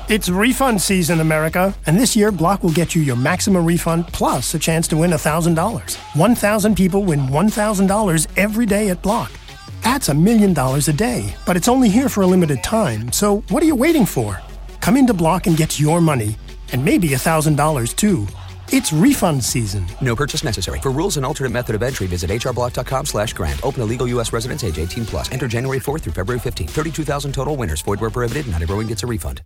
It's refund season, America, and this year Block will get you your maximum refund plus a chance to win $1,000. 1,000 people win $1,000 every day at Block. That's $1 million a day, but it's only here for a limited time, so what are you waiting for? Come into Block and get your money, and maybe $1,000 too. It's refund season. No purchase necessary. For rules and alternate method of entry, visit hrblock.com/grant. Open a legal U.S. residence age 18+. Enter January 4th through February 15th. 32,000 total winners. Void where prohibited. Not everyone gets a refund.